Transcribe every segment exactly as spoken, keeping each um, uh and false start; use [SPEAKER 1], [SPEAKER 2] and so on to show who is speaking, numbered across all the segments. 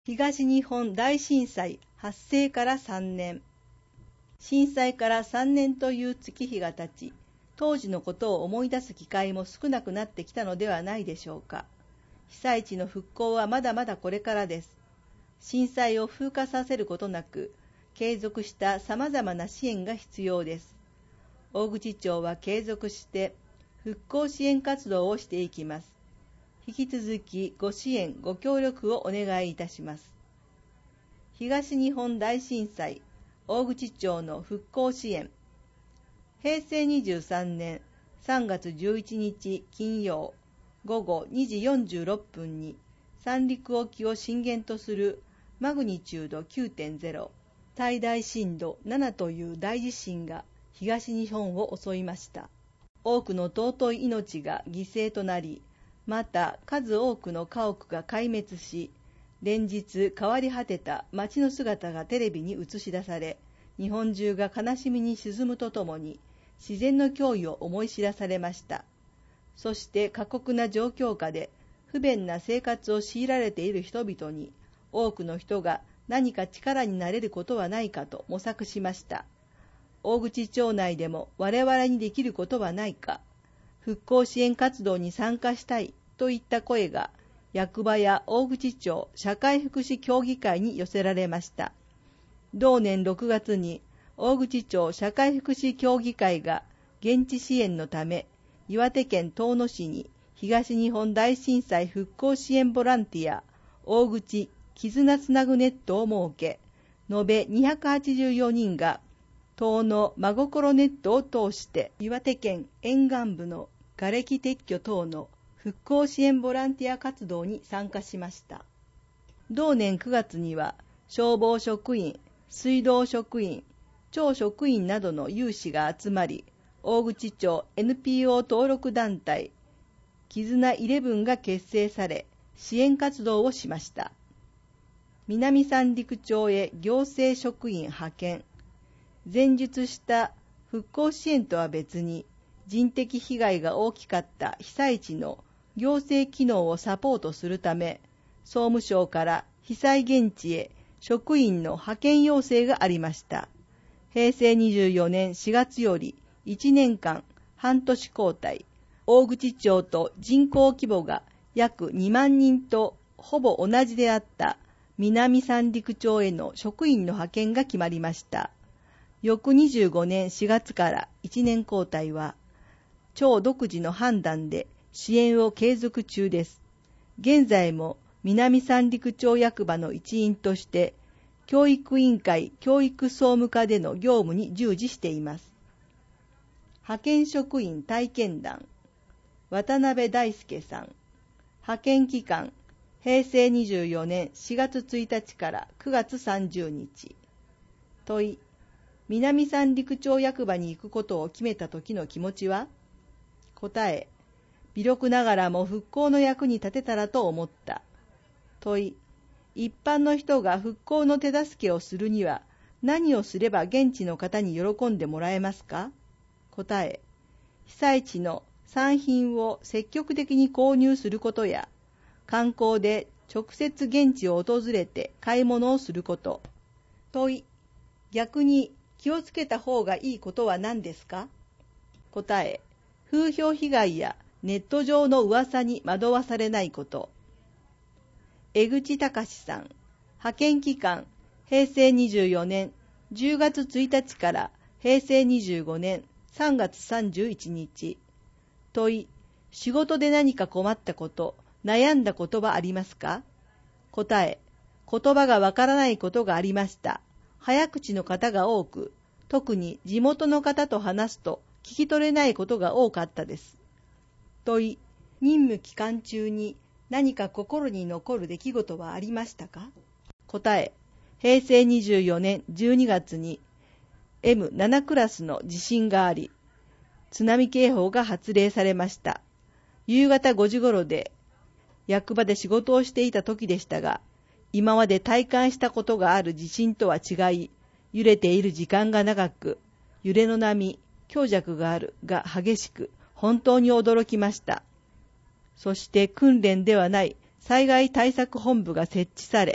[SPEAKER 1] 東日本大震災発生からさんねん。震災からさんねんという月日が経ち、当時のことを思い出す機会も少なくなってきたのではないでしょうか。被災地の復興はまだまだこれからです。震災を風化させることなく、継続したさまざまな支援が必要です。大口町は継続して復興支援活動をしていきます。引き続きご支援ご協力をお願いいたします。東日本大震災大口町の復興支援。へいせいにじゅうさんねんさんがつじゅういちにち金曜ごごにじよんじゅうろっぷんに三陸沖を震源とするマグニチュード きゅうてんゼロ、最大震度ななという大地震が東日本を襲いました。多くの尊い命が犠牲となり、また数多くの家屋が壊滅し、連日変わり果てた街の姿がテレビに映し出され、日本中が悲しみに沈むとともに、自然の脅威を思い知らされました。そして過酷な状況下で不便な生活を強いられている人々に、多くの人が何か力になれることはないかと模索しました。大口町内でも我々にできることはないか、復興支援活動に参加したいといった声が役場や大口町社会福祉協議会に寄せられました。同年ろくがつに大口町社会福祉協議会が現地支援のため岩手県遠野市に東日本大震災復興支援ボランティア大口絆つなぐネットを設け、延べにひゃくはちじゅうよにんが遠野真心ネットを通して岩手県沿岸部の瓦礫撤去等の復興支援ボランティア活動に参加しました。同年くがつには消防職員、水道職員、町職員などの有志が集まり、大口町 エヌピーオー 登録団体絆じゅういちが結成され、支援活動をしました。南三陸町へ行政職員派遣。前述した復興支援とは別に、人的被害が大きかった被災地の行政機能をサポートするため、総務省から被災現地へ職員の派遣要請がありました。へいせいにじゅうよねんしがつよりいちねんかん半年交代、大口町と人口規模が約にまんにんとほぼ同じであった南三陸町への職員の派遣が決まりました。翌にじゅうごねんしがつからいちねん交代は、町独自の判断で支援を継続中です。現在も南三陸町役場の一員として、教育委員会教育総務課での業務に従事しています。派遣職員体験談、渡辺大輔さん。派遣期間、へいせいにじゅうよねんしがつついたちからくがつさんじゅうにち。問い、南三陸町役場に行くことを決めた時の気持ちは？答え、微力ながらも復興の役に立てたらと思った。問い、一般の人が復興の手助けをするには何をすれば現地の方に喜んでもらえますか？答え、被災地の産品を積極的に購入することや、観光で直接現地を訪れて買い物をすること。問い、逆に気をつけた方がいいことは何ですか？答え、風評被害やネット上の噂に惑わされないこと。江口隆さん。派遣期間、へいせいにじゅうよねんじゅうがつついたちからへいせいにじゅうごねんさんがつさんじゅういちにち。問い、仕事で何か困ったこと、悩んだことはありますか？答え、言葉がわからないことがありました。早口の方が多く、特に地元の方と話すと聞き取れないことが多かったです。問い、任務期間中に何か心に残る出来事はありましたか？答え、へいせいにじゅうよねんじゅうにがつに エムなな クラスの地震があり、津波警報が発令されました。夕方ごじ頃で役場で仕事をしていた時でしたが、今まで体感したことがある地震とは違い、揺れている時間が長く、揺れの波、強弱があるが激しく、本当に驚きました。そして訓練ではない災害対策本部が設置され、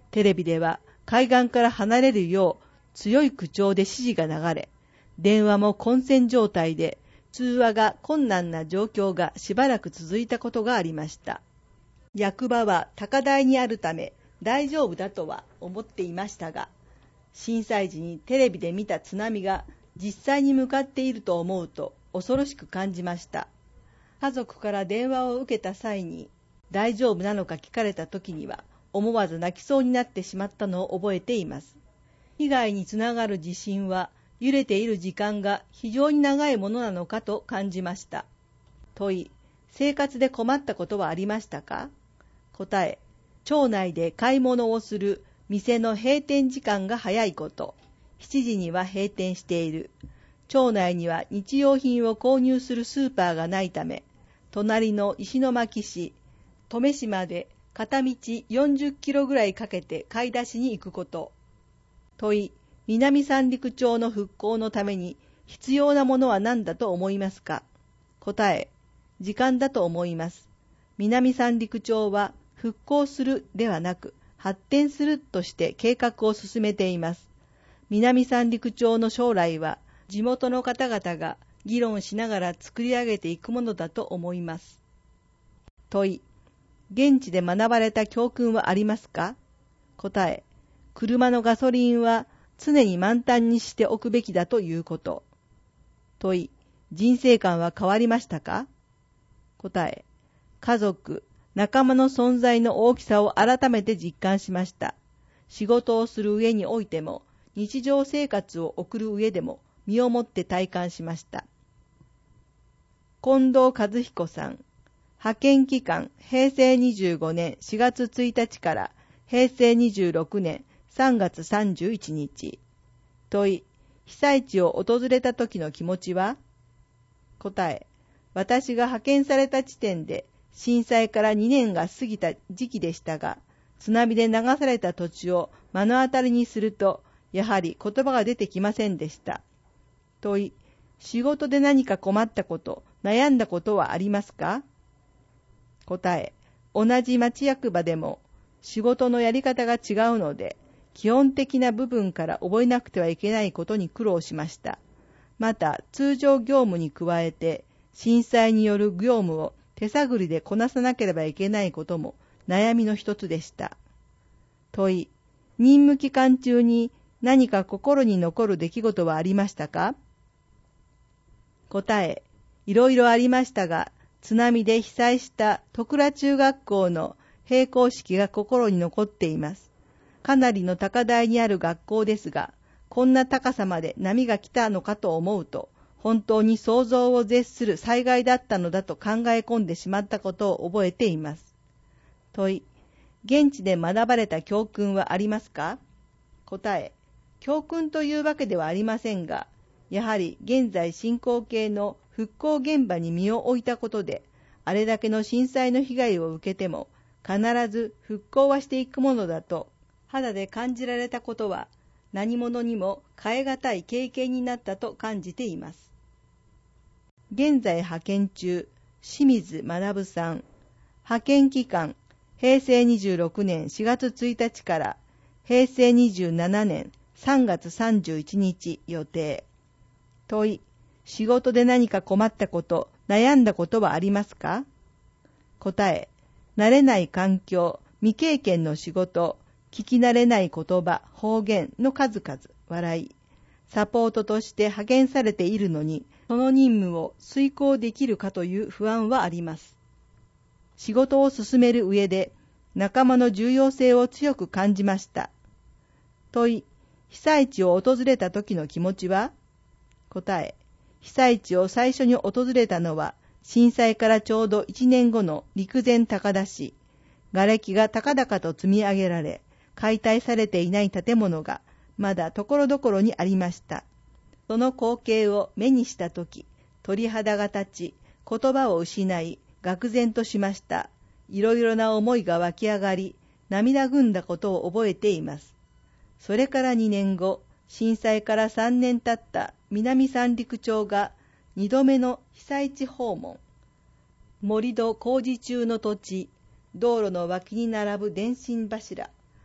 [SPEAKER 1] テレビでは海岸から離れるよう強い口調で指示が流れ、電話も混戦状態で通話が困難な状況がしばらく続いたことがありました。役場は高台にあるため大丈夫だとは思っていましたが、震災時にテレビで見た津波が実際に向かっていると思うと恐ろしく感じました。家族から電話を受けた際に大丈夫なのか聞かれた時には思わず泣きそうになってしまったのを覚えています。被害につながる地震は揺れている時間が非常に長いものなのかと感じました。問い、生活で困ったことはありましたか？答え、町内で買い物をする店の閉店時間が早いこと、しちじには閉店している。町内には日用品を購入するスーパーがないため、隣の石巻市、登米市まで片道よんじゅっキロぐらいかけて買い出しに行くこと。問い、南三陸町の復興のために必要なものは何だと思いますか？答え、時間だと思います。南三陸町は復興するではなく発展するとして計画を進めています。南三陸町の将来は地元の方々が議論しながら作り上げていくものだと思います。問い、現地で学ばれた教訓はありますか？答え、車のガソリンは常に満タンにしておくべきだということ。問い、人生観は変わりましたか？答え、家族、仲間の存在の大きさを改めて実感しました。仕事をする上においても、日常生活を送る上でも、身をもって体感しました。近藤和彦さん、派遣期間、へいせいにじゅうごねんしがつついたちからへいせいにじゅうろくねんさんがつさんじゅういちにち。問い、被災地を訪れた時の気持ちは？答え、私が派遣された地点で震災からにねんが過ぎた時期でしたが、津波で流された土地を目の当たりにすると、やはり言葉が出てきませんでした。問い、仕事で何か困ったこと、悩んだことはありますか？答え、同じ町役場でも仕事のやり方が違うので、基本的な部分から覚えなくてはいけないことに苦労しました。また、通常業務に加えて、震災による業務を手探りでこなさなければいけないことも悩みの一つでした。問い、任務期間中に何か心に残る出来事はありましたか？答え、いろいろありましたが、津波で被災した戸倉中学校の閉校式が心に残っています。かなりの高台にある学校ですが、こんな高さまで波が来たのかと思うと、本当に想像を絶する災害だったのだと考え込んでしまったことを覚えています。問い、現地で学ばれた教訓はありますか？答え、教訓というわけではありませんが、やはり現在進行形の復興現場に身を置いたことで、あれだけの震災の被害を受けても、必ず復興はしていくものだと、肌で感じられたことは、何者にも代え難い経験になったと感じています。現在派遣中、清水学さん。派遣期間、へいせいにじゅうろくねんしがつついたちからへいせいにじゅうななねんさんがつさんじゅういちにち予定。問い、仕事で何か困ったこと、悩んだことはありますか？答え、慣れない環境、未経験の仕事、聞き慣れない言葉、方言の数々、笑い。サポートとして派遣されているのに、その任務を遂行できるかという不安はあります。仕事を進める上で、仲間の重要性を強く感じました。問い、被災地を訪れた時の気持ちは？答え、被災地を最初に訪れたのは、震災からちょうどいちねんごの陸前高田市。瓦礫が高々と積み上げられ、解体されていない建物がまだところどころにありました。その光景を目にしたとき、鳥肌が立ち、言葉を失い、愕然としました。いろいろな思いが湧き上がり、涙ぐんだことを覚えています。それからにねんご、震災からさんねん経った南三陸町がにどめの被災地訪問。盛り土工事中の土地、道路の脇に並ぶ電信柱、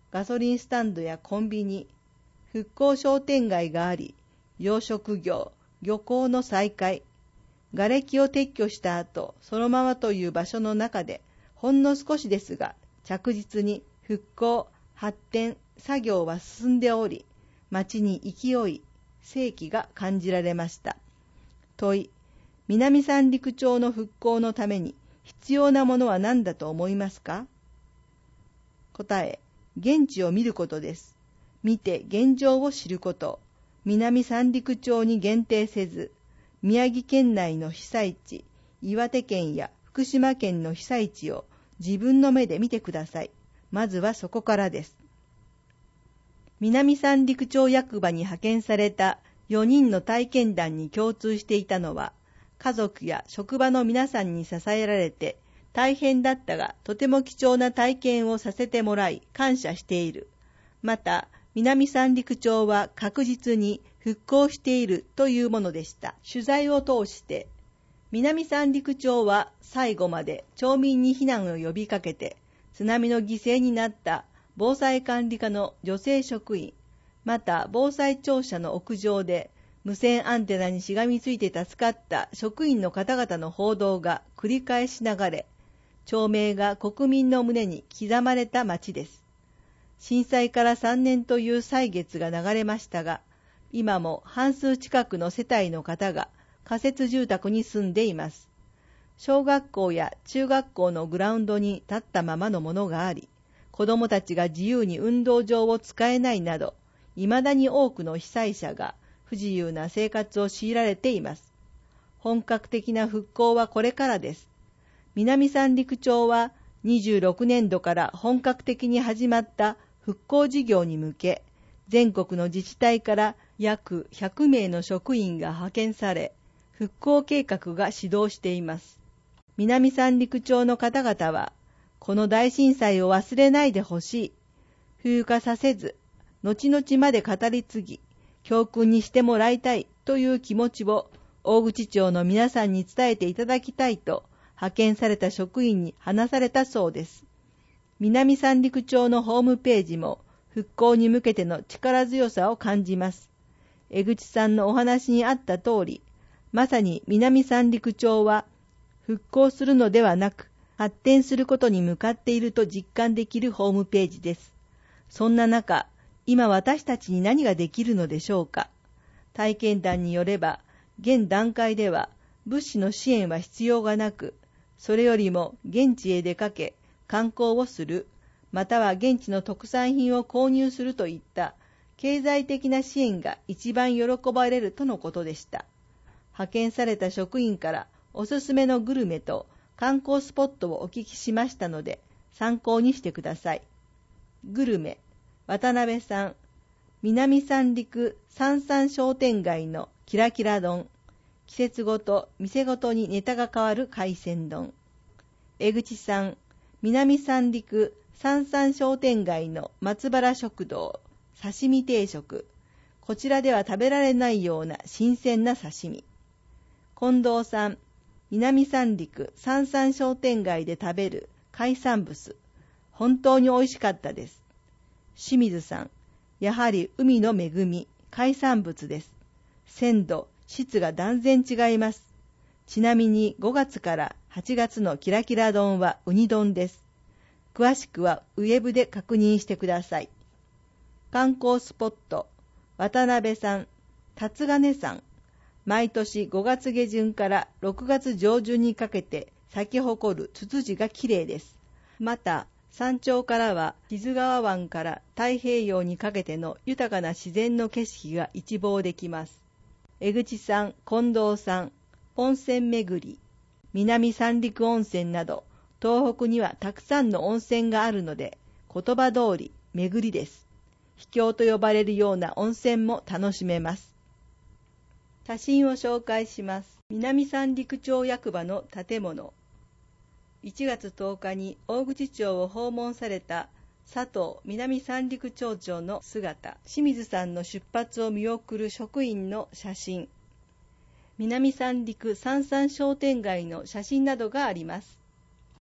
[SPEAKER 1] ガソリンスタンドやコンビニ、復興商店街があり、養殖業、漁港の再開、瓦礫を撤去した後、そのままという場所の中で、ほんの少しですが、着実に復興、発展、作業は進んでおり、町に勢い、生気が感じられました。問い、南三陸町の復興のために必要なものは何だと思いますか？答え、現地を見ることです。見て現状を知ること。南三陸町に限定せず、宮城県内の被災地、岩手県や福島県の被災地を自分の目で見てください。まずはそこからです。南三陸町役場に派遣されたよにんの体験談に共通していたのは、家族や職場の皆さんに支えられて、大変だったがとても貴重な体験をさせてもらい感謝している。また、南三陸町は確実に復興しているというものでした。取材を通して、南三陸町は最後まで町民に避難を呼びかけて、津波の犠牲になった防災管理課の女性職員、また防災庁舎の屋上で無線アンテナにしがみついて助かった職員の方々の報道が繰り返し流れ、町名が国民の胸に刻まれた町です。震災からさんねんという歳月が流れましたが、今も半数近くの世帯の方が仮設住宅に住んでいます。小学校や中学校のグラウンドに立ったままのものがあり、子どもたちが自由に運動場を使えないなど、未だに多くの被災者が不自由な生活を強いられています。本格的な復興はこれからです。南三陸町はにじゅうろくねんどから本格的に始まった復興事業に向け、全国の自治体から約ひゃくめいの職員が派遣され、復興計画が始動しています。南三陸町の方々は、この大震災を忘れないでほしい。風化させず、後々まで語り継ぎ、教訓にしてもらいたいという気持ちを大口町の皆さんに伝えていただきたいと、派遣された職員に話されたそうです。南三陸町のホームページも復興に向けての力強さを感じます。江口さんのお話にあった通り、まさに南三陸町は復興するのではなく発展することに向かっていると実感できるホームページです。そんな中、今私たちに何ができるのでしょうか。体験談によれば、現段階では物資の支援は必要がなく、それよりも現地へ出かけ、観光をする、または現地の特産品を購入するといった経済的な支援が一番喜ばれるとのことでした。派遣された職員からおすすめのグルメと観光スポットをお聞きしましたので参考にしてください。グルメ、渡辺さん、南三陸三三商店街のキラキラ丼、季節ごと店ごとにネタが変わる海鮮丼。江口さん、南三陸三三商店街の松原食堂刺身定食。こちらでは食べられないような新鮮な刺身。近藤さん、南三陸三三商店街で食べる海産物。本当に美味しかったです。清水さん、やはり海の恵み、海産物です。鮮度、質が断然違います。ちなみにごがつからはちがつのキラキラ丼はウニ丼です。詳しくはウェブで確認してください。観光スポット、渡辺さん、辰金山。毎年ごがつげじゅんからろくがつじょうじゅんにかけて咲き誇るツツジがきれいです。また、山頂からは志津川湾から太平洋にかけての豊かな自然の景色が一望できます。江口さん、近藤さん、温泉巡り、南三陸温泉など、東北にはたくさんの温泉があるので、言葉通り巡りです。秘境と呼ばれるような温泉も楽しめます。写真を紹介します。南三陸町役場の建物。いちがつとおかに大口町を訪問された佐藤南三陸町長の姿、清水さんの出発を見送る職員の写真、南三陸三三商店街の写真などがあります。